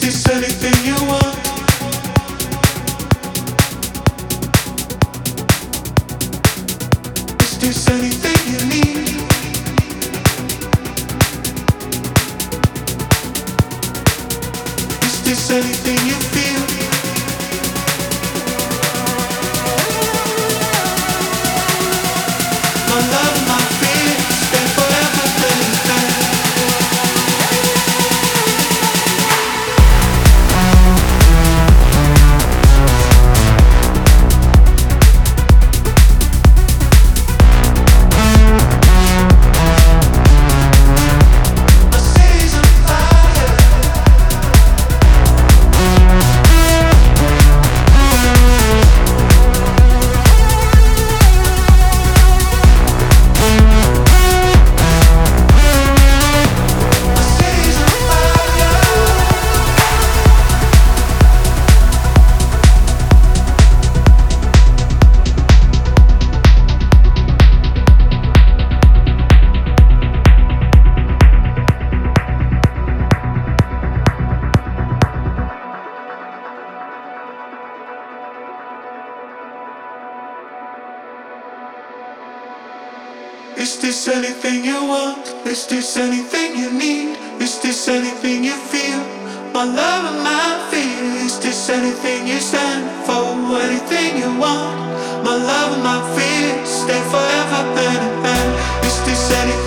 this anything you want? Is this anything you need? Is this anything you feel? My love, my fear, stay forever, baby. Is this anything you want? Is this anything you need? Is this anything you feel? My love and my fear. Is this anything you stand for? Anything you want? My love and my fear. Stay forever hand in hand. Is this anything?